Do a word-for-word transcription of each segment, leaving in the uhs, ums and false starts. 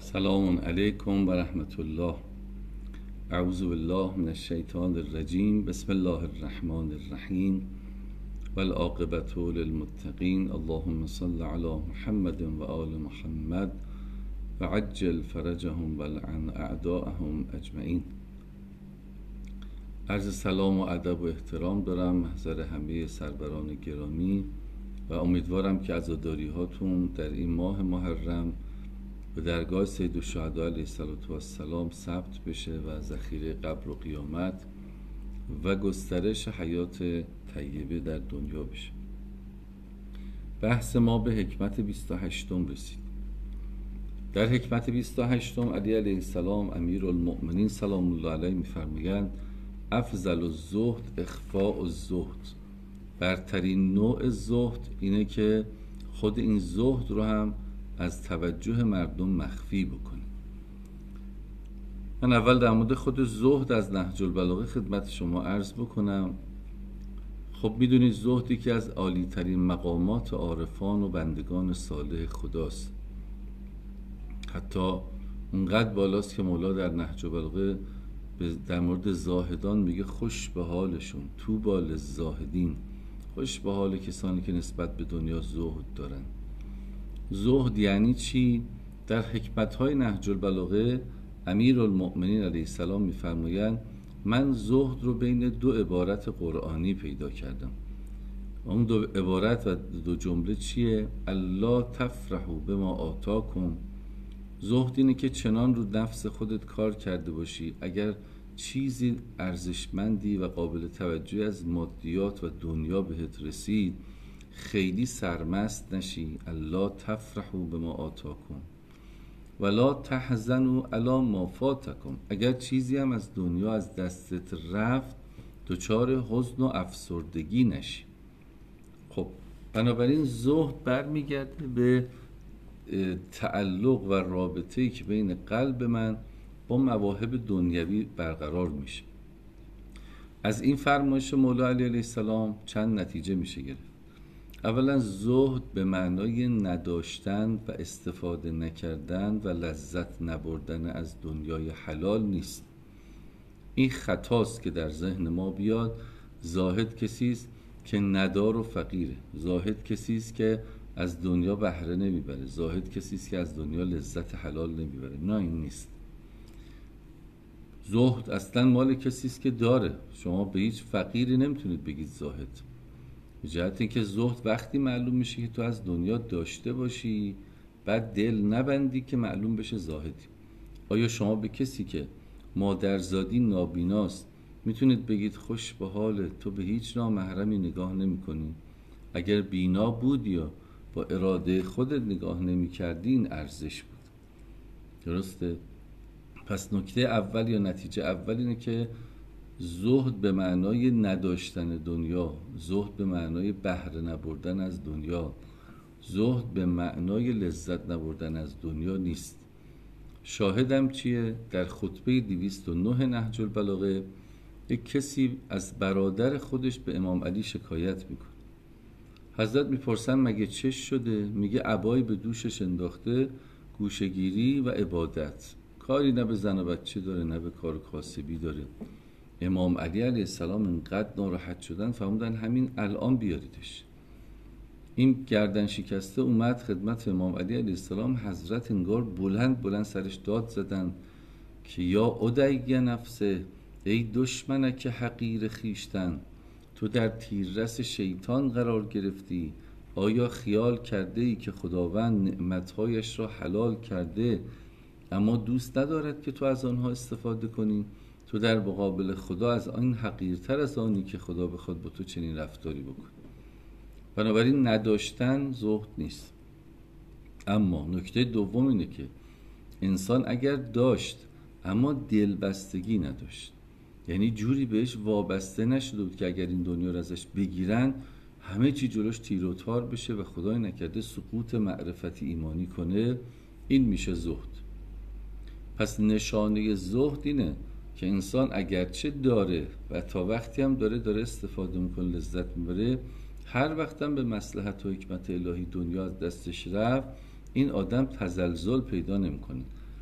سلام علیکم و رحمت الله. اعوذ بالله من الشیطان الرجیم. بسم الله الرحمن الرحیم و العاقبة للمتقین. اللهم صل علی محمد و آل محمد و عجل فرجهم و لعن اعداءهم اجمعین. عرض سلام و ادب و احترام دارم محضر همه سروران گرامی و امیدوارم که عزاداری هاتون در این ماه محرم به درگاه سید الشهدا علیه السلام ثبت بشه و ذخیره قبر و قیامت و گسترش حیات طیبه در دنیا بشه. بحث ما به حکمت بیست و هشتم رسید. در حکمت بیست و هشتم علی علیه السلام امیرالمؤمنین سلام الله علیه می‌فرمایند افضل الزهد اخفاء الزهد. برترین نوع زهد اینه که خود این زهد رو هم از توجه مردم مخفی بکنه. من اول در مورد خود زهد از نهج البلاغه خدمت شما عرض بکنم. خب میدونید زهدی که از عالی ترین مقامات عارفان و بندگان صالح خداست. حتی اونقدر بالاست که مولا در نهج البلاغه در مورد زاهدان میگه خوش به حالشون، طوبی للزاهدین، خوش به حال کسانی که نسبت به دنیا زهد دارن. زهد یعنی چی؟ در حکمت‌های نهج البلاغه امیرالمؤمنین علیه السلام می‌فرمایند من زهد رو بین دو عبارت قرآنی پیدا کردم. اون دو عبارت و دو جمله چیه؟ الله تفرحوا بما آتاکم. زهد اینه که چنان رو نفس خودت کار کرده باشی اگر چیزی ارزشمندی و قابل توجهی از مادیات و دنیا بهت رسید خیلی سرمست نشی. الله تفرحوا بما آتاکم ولا تحزنوا علی ما فاتکم. اگر چیزی هم از دنیا از دستت رفت دچار حزن و افسردگی نشی. خب بنابراین زهد برمیگرده به تعلق و رابطه‌ای که بین قلب من با مواهب دنیوی برقرار میشه. از این فرمایش مولا علی علیه السلام چند نتیجه میشه گرفت. اولا زهد به معنای نداشتن و استفاده نکردن و لذت نبردن از دنیای حلال نیست. این خطاست که در ذهن ما بیاد زاهد کسی است که ندار و فقیره. زاهد کسی است که از دنیا بهره نمیبره. زاهد کسی است که از دنیا لذت حلال نمیبره. نه، این نیست. زهد اصلا مال کسی است که داره. شما به هیچ فقیری نمیتونید بگید زاهد. به جهت اینکه زهد وقتی معلوم میشه که تو از دنیا داشته باشی بعد دل نبندی که معلوم بشه زاهدی. آیا شما به کسی که مادرزادی نابیناست میتونید بگید خوش به حال تو به هیچ نامحرمی نگاه نمی کنی؟ اگر بینا بود یا با اراده خودت نگاه نمی کردی این ارزش بود. درسته؟ پس نکته اول یا نتیجه اول اینه که زهد به معنای نداشتن دنیا، زهد به معنای بهره نبردن از دنیا، زهد به معنای لذت نبردن از دنیا نیست. شاهدم چیه؟ در خطبه دویست و نه نهج البلاغه یک کسی از برادر خودش به امام علی شکایت میکنه. حضرت میپرسن مگه چش شده؟ میگه عبایی به دوشش انداخته، گوشگیری و عبادت، کاری نه به زن و بچه داره نه به کار کاسبی داره. امام علی علیه السلام اینقدر ناراحت شدن فرمودن همین الان بیاریدش. این گردن شکسته اومد خدمت امام علی علیه السلام. حضرت انگار بلند بلند سرش داد زدن که یا ادعی نفسه، ای دشمنک حقیر خیشتن، تو در تیررس شیطان قرار گرفتی. آیا خیال کرده ای که خداوند نعمتهایش را حلال کرده اما دوست ندارد که تو از آنها استفاده کنی؟ تو در مقابل خدا از آن حقیرتر از آنی که خدا بخواد با تو چنین رفتاری بکن. بنابراین نداشتن زهد نیست. اما نکته دوم اینه که انسان اگر داشت اما دلبستگی نداشت، یعنی جوری بهش وابسته نشده بود که اگر این دنیا رو ازش بگیرن همه چی جلوش تیر و تار بشه و خدای نکرده سقوط معرفتی ایمانی کنه، این میشه زهد. پس نشانه زهد اینه که انسان اگرچه داره و تا وقتی هم داره داره استفاده میکنه، لذت میبره، هر وقت هم به مصلحت و حکمت الهی دنیا از دستش رفت این آدم تزلزل پیدا نمیکنه.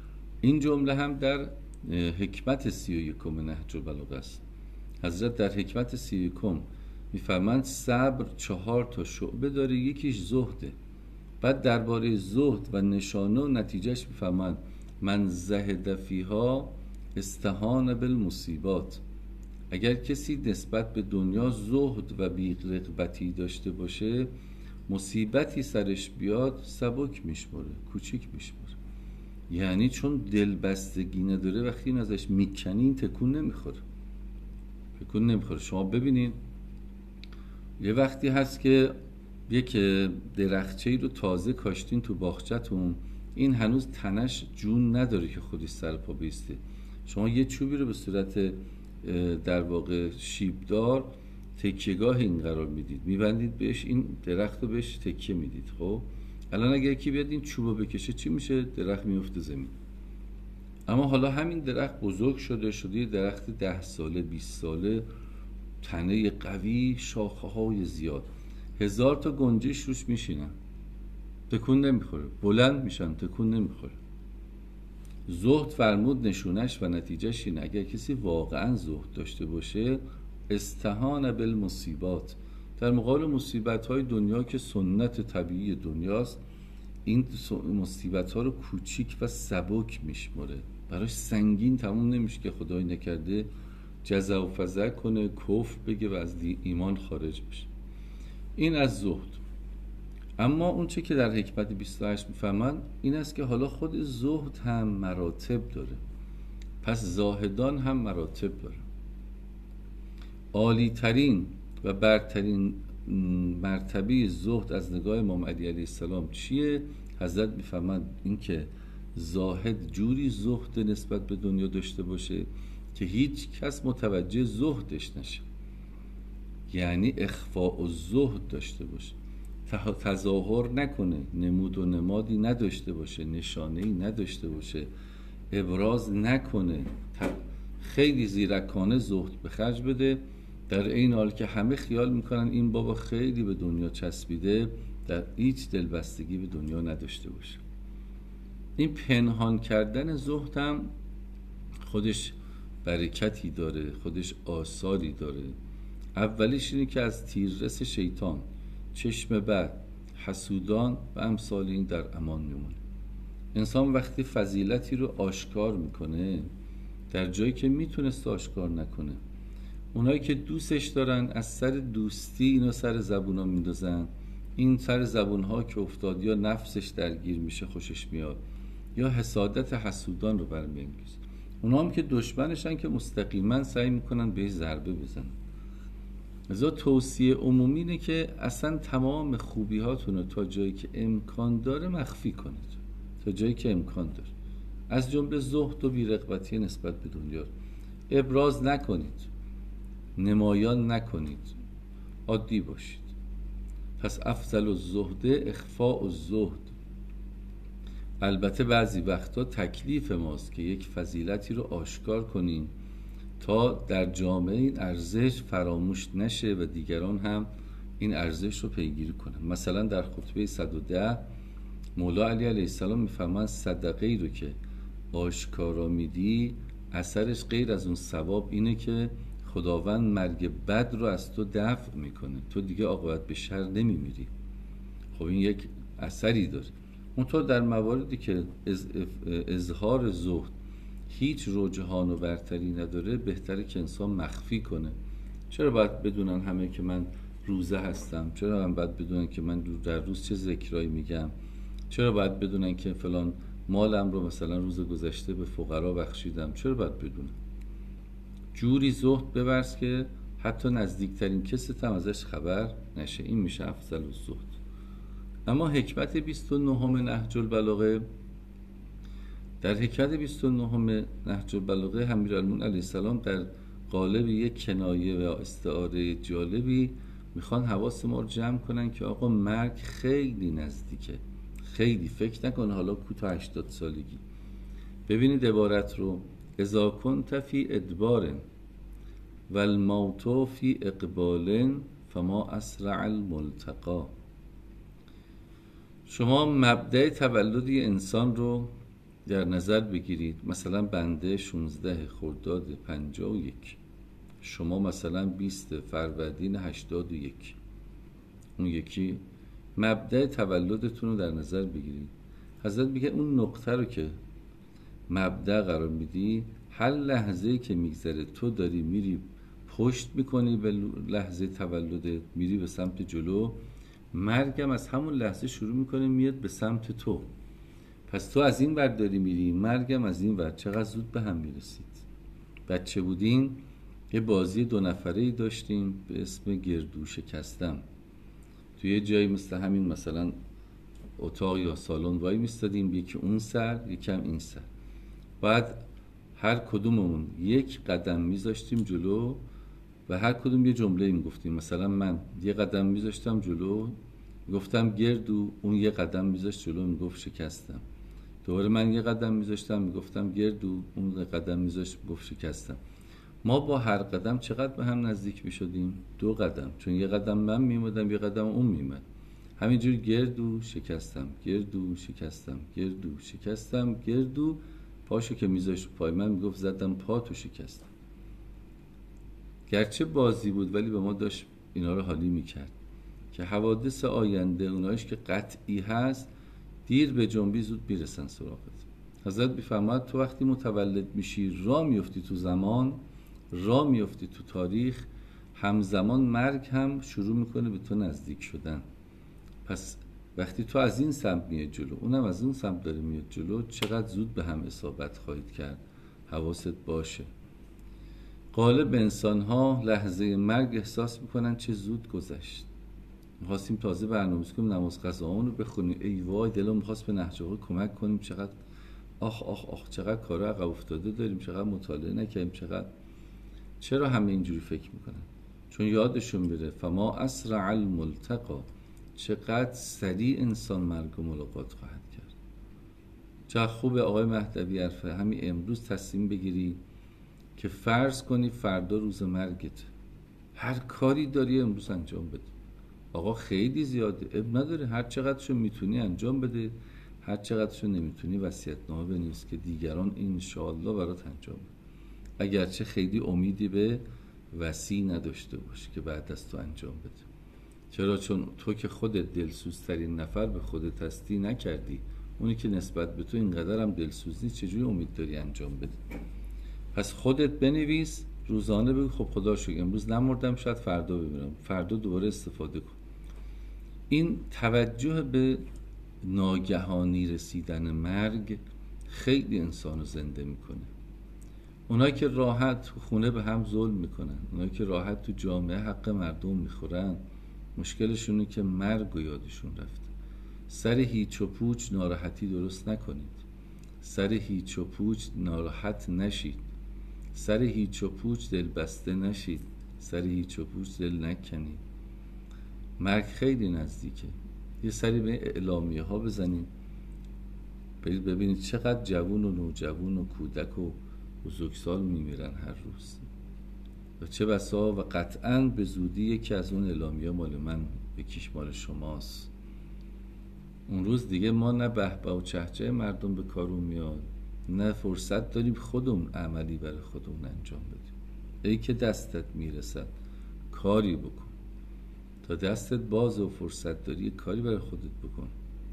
این جمله هم در حکمت سی و یکم نهج البلاغه است. حضرت در حکمت سی و یکم میفرمند صبر چهار تا شعبه داره، یکیش زهده. بعد درباره زهد و نشانه و نتیجهش میفرمند من زهد فیها استهان بالمصیبات. اگر کسی نسبت به دنیا زهد و بی‌رغبتی داشته باشه، مصیبتی سرش بیاد سبک میشمره، کوچیک میشمره. یعنی چون دلبستگی نداره، وقتی این ازش میکنین تکون نمیخوره، تکون نمیخوره. شما ببینین یه وقتی هست که یک درخچه‌ای رو تازه کاشتین تو باغچه‌تون، این هنوز تنش جون نداره که خودش سر پا بیسته. شما یه چوبی رو به صورت در واقع شیبدار تکیهگاه این قرار میدید، میبندید بهش، این درخت رو بهش تکیه میدید. خب الان اگه یکی بیاد این چوب بکشه چی میشه؟ درخت میفته زمین. اما حالا همین درخت بزرگ شده شده درخت ده ساله بیست ساله، تنه قوی، شاخه های زیاد، هزار تا گنجش روش میشینن، تکون نمیخوره. بلند میشن، تکون نمیخوره. زهد فرمود نشونش و نتیجهش اینه اگر کسی واقعا زهد داشته باشه، استهان بالمصیبات، در مقابل مصیبت های دنیا که سنت طبیعی دنیاست، این مصیبت ها رو کوچیک و سبک میشمره، براش سنگین تموم نمیشه که خدای نکرده جزع و فزع کنه، کفر بگه و از ایمان خارج بشه. این از زهد. اما اون چه که در حکمت بیست و هشت میفهمن این است که حالا خود زهد هم مراتب داره، پس زاهدان هم مراتب داره. عالی ترین و برترین مرتبه زهد از نگاه امام علی علیه السلام چیه؟ حضرت میفهمند این که زاهد جوری زهد نسبت به دنیا داشته باشه که هیچ کس متوجه زهدش نشه، یعنی اخفاء و زهد داشته باشه، تظاهر نکنه، نمود و نمادی نداشته باشه، نشانه‌ای نداشته باشه، ابراز نکنه، خیلی زیرکانه زهد به خرج بده، در این حال که همه خیال میکنن این بابا خیلی به دنیا چسبیده، در هیچ دلبستگی به دنیا نداشته باشه. این پنهان کردن زهد هم خودش برکتی داره، خودش آثاری داره. اولیش اینه که از تیررس شیطان، چشم بد، حسودان و امثال این در امان میمونه. انسان وقتی فضیلتی رو آشکار میکنه در جایی که میتونست آشکار نکنه، اونایی که دوستش دارن از سر دوستی اینو سر زبونا میندازن، این سر زبونها که افتاد یا نفسش درگیر میشه خوشش میاد یا حسادت حسودان رو برمیانگیزه. اونا هم که دشمنشن که مستقیما سعی میکنن بهش ضربه بزنن. لذا توصیه عمومی اینه که اصلا تمام خوبی هاتون رو تا جایی که امکان داره مخفی کنید، تا جایی که امکان داره، از جمله زهد و بی‌رغبتی نسبت به دنیا ابراز نکنید، نمایان نکنید، عادی باشید. پس افضل الزهد اخفاء الزهد. البته بعضی وقتا تکلیف ماست که یک فضیلتی رو آشکار کنیم تا در جامعه این ارزش فراموش نشه و دیگران هم این ارزش رو پیگیری کنن. مثلا در خطبه صد و ده مولا علی علیه السلام میفرماند صدقه ای رو که آشکارا میدی اثرش غیر از اون ثواب اینه که خداوند مرگ بد رو از تو دفع میکنه، تو دیگه عاقبت به شر نمیمیری. خب این یک اثری داره. اونطور در مواردی که از اظهار زهد هیچ رجحان و برتری نداره، بهتره که انسان مخفی کنه. چرا باید بدونن همه که من روزه هستم؟ چرا هم باید بدونن که من در روز چه ذکرایی میگم؟ چرا باید بدونن که فلان مالم رو مثلا روز گذشته به فقرا بخشیدم؟ چرا باید بدونن؟ جوری زهد ببرز که حتی نزدیکترین کست هم ازش خبر نشه. این میشه افضل الزهد. اما حکمت بیست و نهم نهج البلاغه، در حکمت بیست و نهم نهج البلاغه امیرالمومنین علیه السلام در قالب یک کنایه و استعاره جالبی میخوان حواس ما رو جمع کنن که آقا مرگ خیلی نزدیکه، خیلی فکر نکن حالا کوتا هشتاد سالگی. ببینید عبارت رو، اذا کنت فی ادبار و الموت فی اقبال فما اسرع الملتقا. شما مبدأ تولد انسان رو در نظر بگیرید مثلا بنده شانزده خرداد پنجاه و یک، شما مثلا بیست فروردین هشتاد و یک، اون یکی مبدأ تولدتون رو در نظر بگیرید. حضرت میگه اون نقطه رو که مبدأ قرار میدی، هر لحظه‌ای که میگذره تو داری میری پشت میکنی به لحظه تولدت، میری به سمت جلو، مرگم از همون لحظه شروع میکنه میاد به سمت تو. پس تو از این ور داری میری، مرگم از این ور. چقدر زود به هم میرسید. بچه بودین یه بازی دو نفره‌ای داشتیم به اسم گردو شکستم. توی یه جایی مثل همین مثلا اتاق یا سالن وای میستادیم، یکی اون سر یکم این سر، بعد هر کدوممون یک قدم میذاشتیم جلو و هر کدوم یه جمله میگفتیم. مثلا من یه قدم میذاشتم جلو میگفتم گردو، اون یه قدم میذاشت جلو میگفت شکستم. دوباره من یه قدم میذاشتم میگفتم گردو، اون یه قدم میذاشت میگفت شکستم. ما با هر قدم چقدر به هم نزدیک میشدیم؟ دو قدم، چون یه قدم من میمدم یه قدم اون میمد. همینجوری گردو شکستم، گردو شکستم، گردو شکستم، گردو. پاشو که میذاشت پای من میگفت زدم پا تو شکستم. گرچه بازی بود ولی به ما داشت اینا رو حالی میکرد که حوادث آینده اونایش که قطعی هست دیر به جنبی زود میرسن سراغت. حضرت میفرماید تو وقتی متولد میشی راه میفتی تو زمان، راه میفتی تو تاریخ، همزمان مرگ هم شروع میکنه به تو نزدیک شدن. پس وقتی تو از این سمت میاد جلو، اونم از اون سمت داره میاد جلو، چقدر زود به هم اصابت خواهید کرد. حواست باشه. غالب انسان ها لحظه مرگ احساس میکنن چه زود گذشت. میخواستیم تازه برنامه‌ریزی کنیم نماز قضاهامون رو بخونیم، ای وای دلم میخواست به نهج البلاغه کمک کنیم، چقدر آخ آخ آخ چقدر کارا عقب افتاده داریم، چقدر مطالعه نکردیم، چقدر. چرا همه اینجوری فکر میکنن؟ چون یادشون میره فما اسرع الملتقى، چقدر سریع انسان مرگ و ملاقات خواهد کرد. چقدر خوبه آقای مهدوی عرفه همین امروز تصمیم بگیری که فرض کنی فردا روز مرگت، هر کاری داری امروز انجام بده. آقا خیلی زیاده، اب نداره، هر چقدرشو میتونی انجام بده، هر چقدرشو نمیتونی وصیت‌نامه بنویس که دیگران انشاءالله برات انجام بده. اگرچه خیلی امیدی به وصی نداشته باش که بعد از تو انجام بده. چرا؟ چون تو که خودت دلسوزترین نفر به خودت هستی نکردی، اونی که نسبت به تو اینقدر هم دلسوز نیست چجوری امید داری انجام بده؟ پس خودت بنویس، روزانه بگو خب خدا شکر امروز نمردم، شاید فردا بمیرم، فردا دوباره استفاده کن. این توجه به ناگهانی رسیدن مرگ خیلی انسانو زنده میکنه. اونایی که راحت خونه به هم ظلم میکنن، اونایی که راحت تو جامعه حق مردم میخورن، مشکلشونه که مرگ و یادشون رفته. سر هیچ و پوچ ناراحتی درست نکنید، سر هیچ و پوچ ناراحت نشید، سر هیچ و پوچ دل بسته نشید، سر هیچ و پوچ دل نکنید. مرگ خیلی نزدیکه. یه سری به اعلامیه ها بزنید، برید ببینید چقدر جوون و نوجوون و کودک و بزرگسال میمیرن هر روز. و چه بسا و قطعاً به زودی یکی از اون اعلامیه مال من، یکیش مال شماست. اون روز دیگه ما نه بهبه و چهچه مردم به کارون میاد، نه فرصت داریم خودمون عملی برای خودمون انجام بدیم. ای که دستت میرسد کاری بکن، تا دستت باز و فرصت داری کاری برای خودت بکن.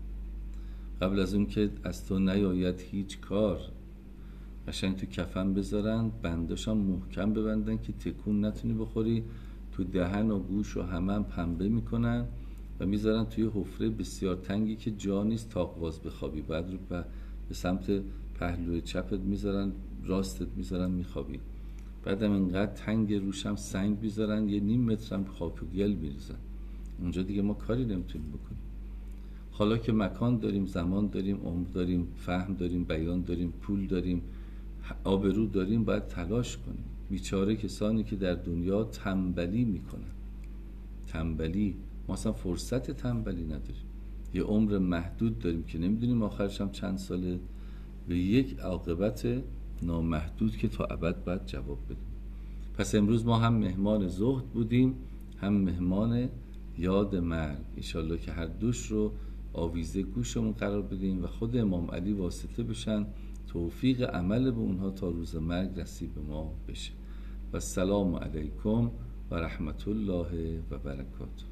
قبل از اون که از تو نیاید هیچ کار، قشنگ تو کفن بذارن، بنداشم محکم ببندن که تکون نتونی بخوری، تو دهن و گوش و همه هم پنبه میکنن و میذارن توی حفره بسیار تنگی که جا نیست تاقواز بخوابی. بعد رو به سمت پهلوی چپت میذارن، راستت میذارن میخوابی. بعدم اینقدر تنگ روشم سنگ میذارن، یه نیم متر هم خاک و گل میریزن. اونجا دیگه ما کاری نمیتونیم بکنیم. حالا که مکان داریم، زمان داریم، عمر داریم، فهم داریم، بیان داریم، پول داریم، آبرو داریم، باید تلاش کنیم. بیچاره کسانی که در دنیا تنبلی میکنن، تنبلی، ما اصلا فرصت تنبلی نداریم. یه عمر محدود داریم که نمیدونیم آخرش هم چند ساله، به یک عاقبت نامحدود که تا ابد باید جواب بدیم. پس امروز ما هم مهمان زهد بودیم، هم مهمان یاد مرگ. انشالله که هر دوش رو آویزه گوشمون قرار بدیم و خود امام علی واسطه بشن توفیق عمل به اونها تا روز مرگ نصیب ما بشه. و السلام علیکم و رحمت الله و برکاته.